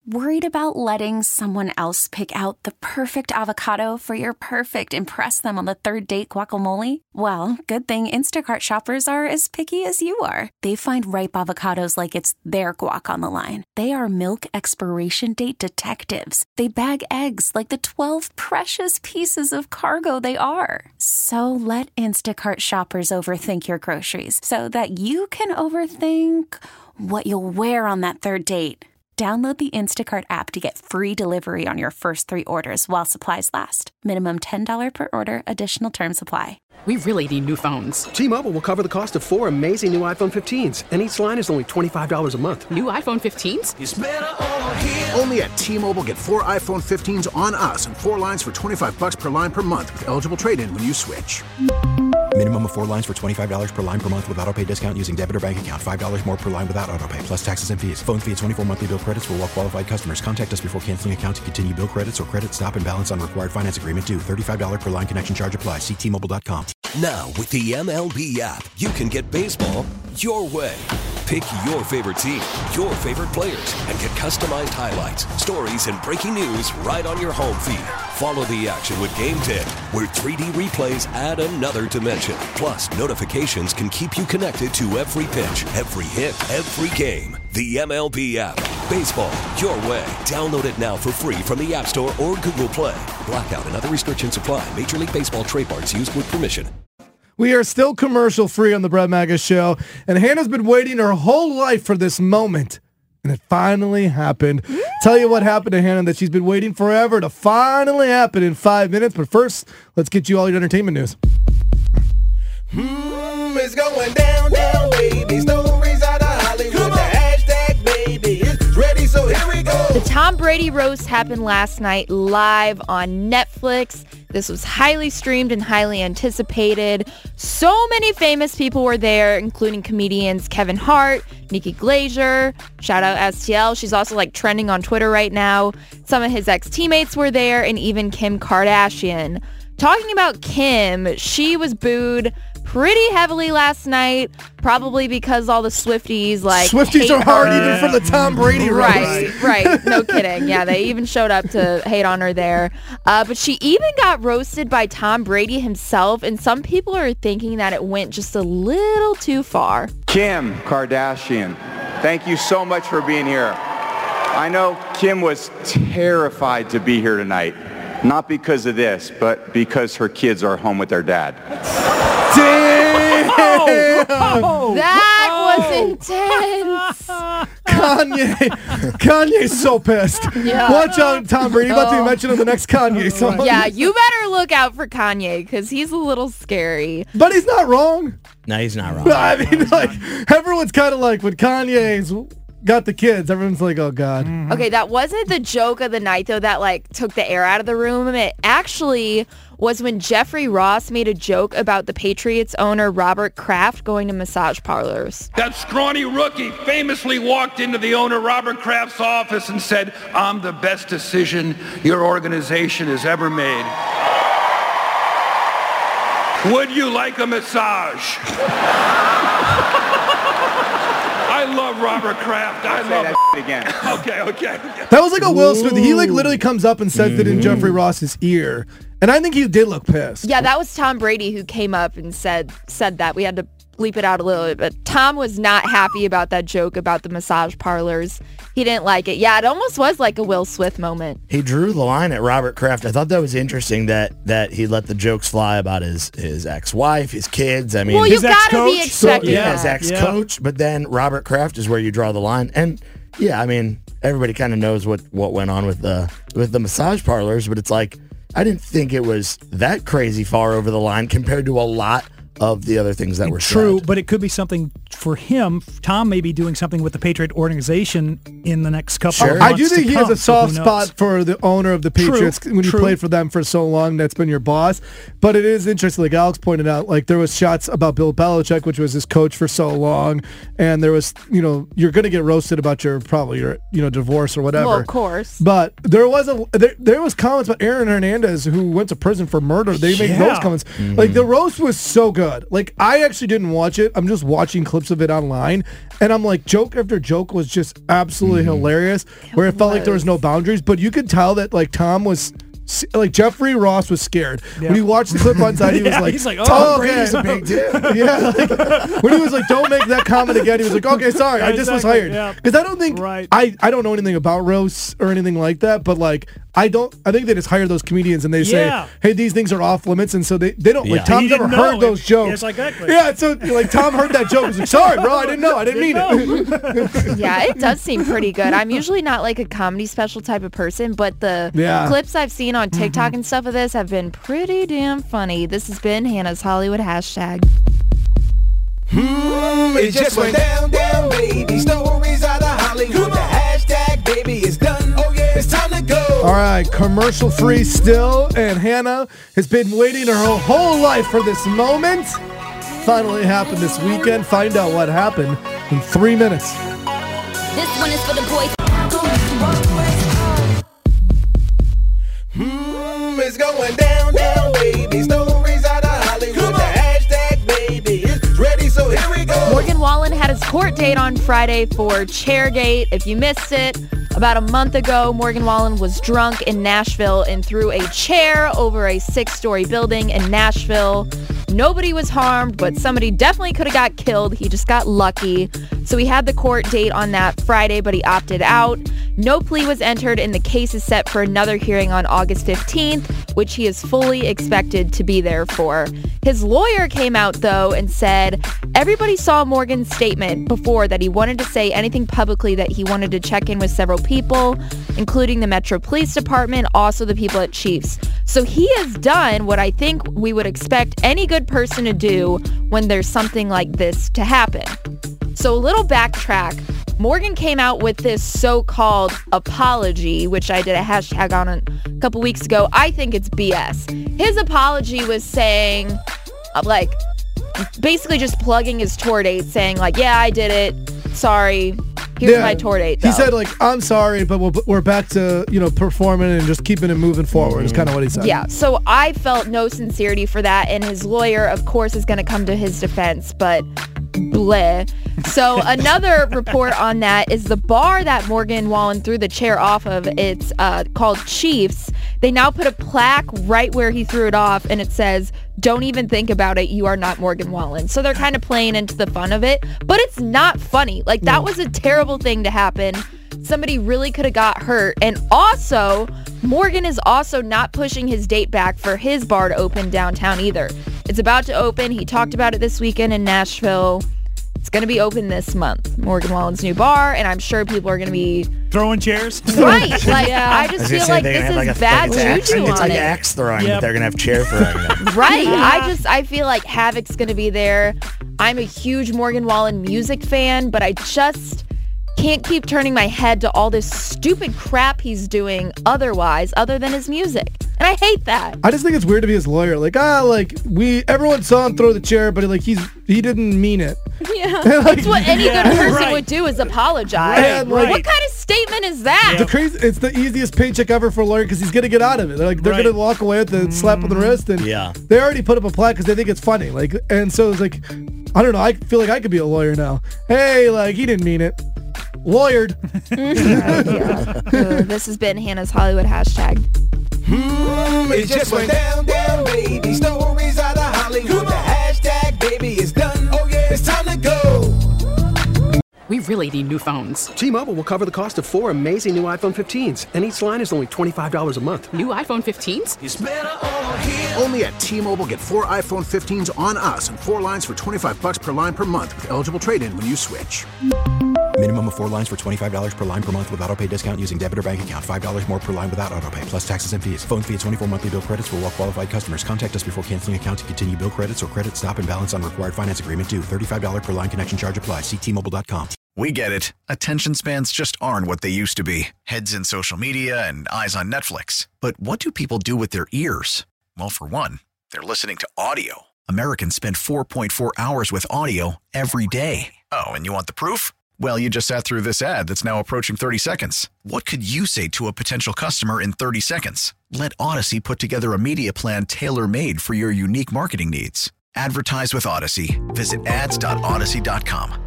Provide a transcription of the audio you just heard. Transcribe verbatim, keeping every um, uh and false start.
Worried about letting someone else pick out the perfect avocado for your perfect impress them on the third date guacamole? Well, good thing Instacart shoppers are as picky as you are. They find ripe avocados like it's their guac on the line. They are milk expiration date detectives. They bag eggs like the twelve precious pieces of cargo they are. So let Instacart shoppers overthink your groceries so that you can overthink what you'll wear on that third date. Download the Instacart app to get free delivery on your first three orders while supplies last. Minimum ten dollars per order. Additional terms apply. We really need new phones. T-Mobile will cover the cost of four amazing new iPhone fifteens, and each line is only twenty-five dollars a month. New iPhone fifteens? It's better over here. Only at T-Mobile, get four iPhone fifteens on us and four lines for twenty-five dollars per line per month with eligible trade-in when you switch. Minimum of four lines for twenty-five dollars per line per month with autopay discount using debit or bank account. five dollars more per line without autopay, plus taxes and fees. Phone fee at twenty-four monthly bill credits for well-qualified customers. Contact us before canceling account to continue bill credits or credit stop and balance on required finance agreement due. thirty-five dollars per line connection charge applies. See T Mobile dot com. Now, with the M L B app, you can get baseball your way. Pick your favorite team, your favorite players, and get customized highlights, stories, and breaking news right on your home feed. Follow the action with Game ten, where three D replays add another dimension. Plus, notifications can keep you connected to every pitch, every hit, every game. The M L B app. Baseball your way. Download it now for free from the App Store or Google Play. Blackout and other restrictions apply. Major League Baseball trademarks used with permission. We are still commercial free on the Brett Maga Show, and Hannah's been waiting her whole life for this moment, and it finally happened. Tell you what happened to Hannah that she's been waiting forever to finally happen in five minutes. But first, let's get you all your entertainment news. Hmm, it's going down, down, baby. Stories out of Hollywood. The hashtag, baby, it's ready, so here we go. The Tom Brady roast happened last night live on Netflix. This was highly streamed and highly anticipated. So many famous people were there, including comedians Kevin Hart, Nikki Glaser, shout out S T L. She's also like trending on Twitter right now. Some of his ex-teammates were there, and even Kim Kardashian. Talking about Kim, she was booed pretty heavily last night, probably because all the Swifties like Swifties are hard her. even for the Tom Brady roast. Right, right. No kidding. Yeah, they even showed up to hate on her there. Uh, but she even got roasted by Tom Brady himself, and some people are thinking that it went just a little too far. Kim Kardashian, thank you so much for being here. I know Kim was terrified to be here tonight. Not because of this, but because her kids are home with their dad. Damn! Oh, that oh. was intense. Kanye. Kanye's so pissed. Yeah. Watch out, Tom Brady. About to be mentioned on the next Kanye song. Yeah, you better look out for Kanye because he's a little scary. But he's not wrong. No, he's not wrong. I mean, like, everyone's kind of like, when Kanye's got the kids, everyone's like, oh, God. Mm-hmm. Okay, that wasn't the joke of the night, though, that, like, took the air out of the room. It actually was when Jeffrey Ross made a joke about the Patriots owner Robert Kraft going to massage parlors. That scrawny rookie famously walked into the owner Robert Kraft's office and said, "I'm the best decision your organization has ever made. Would you like a massage?" I love Robert Kraft. I I'll love say that again. Okay, okay, okay. That was like a Will Smith. He like literally comes up and says mm-hmm. it in Jeffrey Ross's ear. And I think he did look pissed. Yeah, that was Tom Brady who came up and said said that. We had to bleep it out a little bit. But Tom was not happy about that joke about the massage parlors. He didn't like it. Yeah, it almost was like a Will Smith moment. He drew the line at Robert Kraft. I thought that was interesting that that he let the jokes fly about his, his ex-wife, his kids. I mean, well, you his gotta be expecting so, yeah, that. his ex-coach. Yeah. But then Robert Kraft is where you draw the line. And yeah, I mean, everybody kind of knows what, what went on with the with the massage parlors. But it's like, I didn't think it was that crazy far over the line compared to a lot of the other things that were true, said. But it could be something for him. Tom may be doing something with the Patriot organization in the next couple sure. of months. I do think he come, has a soft so spot for the owner of the Patriots true, when true. you played for them for so long. That's been your boss. But it is interesting, like Alex pointed out, like there was shots about Bill Belichick, which was his coach for so long, and there was, you know, you're going to get roasted about your probably your, you know, divorce or whatever. Well, of course. But there was a there, there was comments about Aaron Hernandez who went to prison for murder. They made yeah. those comments. Mm-hmm. Like the roast was so good. good. Like, I actually didn't watch it. I'm just watching clips of it online, and I'm like, joke after joke was just absolutely mm-hmm. hilarious, where it, it felt like there was no boundaries, but you could tell that, like, Tom was... Like Jeffrey Ross was scared yeah. when he watched the clip on side. He was yeah, like, he's like, "Oh, Tom okay. Brady's a big deal." Yeah, like, when he was like, "Don't make that comment again," he was like, "Okay, sorry, yeah, I just exactly. was hired." Yeah. Because I don't think right. I I don't know anything about roasts or anything like that, but like I don't. I think they just hire those comedians and they yeah. say, "Hey, these things are off limits," and so they they don't yeah. like Tom's never heard those it, jokes. Yes, exactly. Yeah, so like Tom heard that joke. He's like, "Sorry, bro, I didn't know. I didn't, didn't mean know. it." Yeah, it does seem pretty good. I'm usually not like a comedy special type of person, but the yeah. clips I've seen on TikTok mm-hmm. and stuff of this have been pretty damn funny. This has been Hannah's Hollywood hashtag. Hmm, it just went down, down, baby. Stories out of Hollywood. The hashtag, baby, is done. Oh yeah, it's time to go. All right, commercial free still, and Hannah has been waiting her whole life for this moment. Finally happened this weekend. Find out what happened in three minutes. This one is for the boys. Hmm, it's going down, down, baby. Stories out of Hollywood. The hashtag, baby, is ready, so here we go. Morgan Wallen had his court date on Friday for Chairgate. If you missed it, about a month ago, Morgan Wallen was drunk in Nashville and threw a chair over a six-story building in Nashville. Nobody was harmed, but somebody definitely could have got killed. He just got lucky. So he had the court date on that Friday, but he opted out. No plea was entered, and the case is set for another hearing on August fifteenth, which he is fully expected to be there for. His lawyer came out, though, and said everybody saw Morgan's statement before that he wanted to say anything publicly, that he wanted to check in with several people, including the Metro Police Department, also the people at Chiefs. So he has done what I think we would expect any good person to do when there's something like this to happen. So a little backtrack. Morgan came out with this so-called apology, which I did a hashtag on a couple weeks ago. I think it's B S. His apology was saying, uh, like, basically just plugging his tour date, saying, like, yeah, I did it. Sorry. Here's yeah, my tour date, though. He said, like, I'm sorry, but we're, we're back to, you know, performing and just keeping it moving forward mm-hmm. is kind of what he said. Yeah, so I felt no sincerity for that, and his lawyer, of course, is going to come to his defense, but bleh. So another report on that is the bar that Morgan Wallen threw the chair off of. It's uh, called Chiefs. They now put a plaque right where he threw it off, and it says, "Don't even think about it. You are not Morgan Wallen." So they're kind of playing into the fun of it, but it's not funny. Like, that was a terrible thing to happen. Somebody really could have got hurt. And also, Morgan is also not pushing his date back for his bar to open downtown either. It's about to open. He talked about it this weekend in Nashville. It's going to be open this month, Morgan Wallen's new bar, and I'm sure people are going to be throwing chairs. Right. Like, yeah. I just I feel like this is like bad like juju it's on It's like it. axe throwing, Yep. but they're going to have chair throwing. Right. I just, I feel like Havoc's going to be there. I'm a huge Morgan Wallen music fan, but I just can't keep turning my head to all this stupid crap he's doing otherwise, other than his music. And I hate that. I just think it's weird to be his lawyer. Like, ah, like, we, everyone saw him throw the chair, but like, he's, he didn't mean it. Yeah. Like, That's what any yeah, good person right. would do, is apologize. Right, right. What kind of statement is that? The crazy, it's the easiest paycheck ever for a lawyer because he's gonna get out of it. They're like, they're Right. gonna walk away with the slap on the wrist, and Yeah. they already put up a plaque because they think it's funny. Like, and so it's like, I don't know. I feel like I could be a lawyer now. Hey, like, he didn't mean it. Lawyered. yeah. uh, this has been Hannah's Hollywood hashtag. Hmm, it just went down, down, baby. Stories out of Hollywood. The hashtag, baby, is done. Oh yeah, it's time to go. We really need new phones. T-Mobile will cover the cost of four amazing new iPhone fifteens, and each line is only twenty-five dollars a month. New iPhone fifteens? It's better over here. Only at T-Mobile, get four iPhone fifteens on us and four lines for twenty-five bucks per line per month with eligible trade-in when you switch. Minimum of four lines for twenty-five dollars per line per month with autopay discount using debit or bank account. five dollars more per line without autopay, plus taxes and fees. Phone fee at twenty-four monthly bill credits for well-qualified customers. Contact us before canceling account to continue bill credits or credit stop and balance on required finance agreement due. thirty-five dollars per line connection charge applies. See T Mobile dot com. We get it. Attention spans just aren't what they used to be. Heads in social media and eyes on Netflix. But what do people do with their ears? Well, for one, they're listening to audio. Americans spend four point four hours with audio every day. Oh, and you want the proof? Well, you just sat through this ad that's now approaching thirty seconds. What could you say to a potential customer in thirty seconds? Let Odyssey put together a media plan tailor-made for your unique marketing needs. Advertise with Odyssey. Visit ads dot odyssey dot com.